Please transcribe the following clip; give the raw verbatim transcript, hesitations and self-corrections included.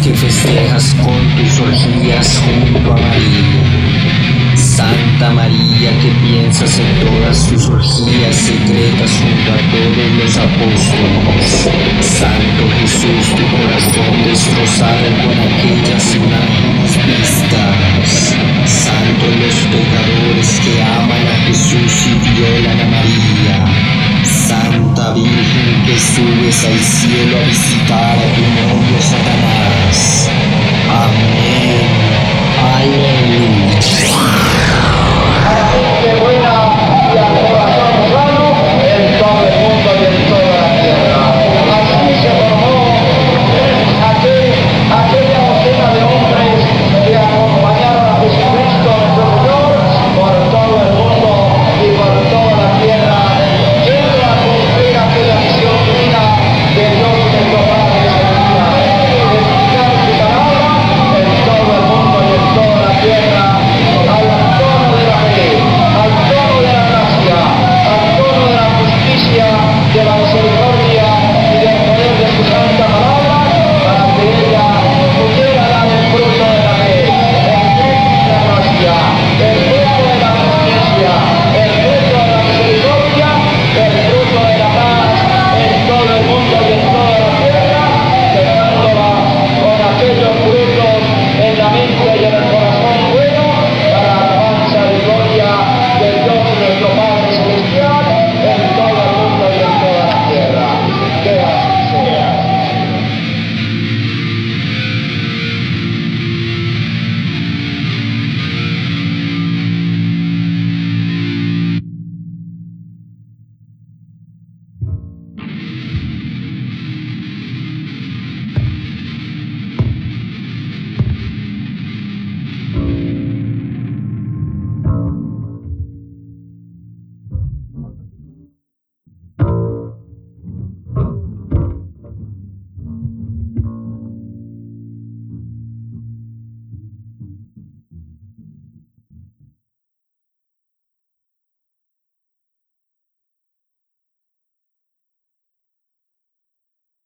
que festejas con tus orgías junto a María. Santa María que piensas en todas tus orgías secretas junto a todos los apóstoles. Santo Jesús, tu corazón destrozado con aquellas imágenes vistas. Santo los pecadores que aman a Jesús y violan a María. Santa Virgen que subes al cielo a visitar a tu novio Satanás. Amén. Aleluya.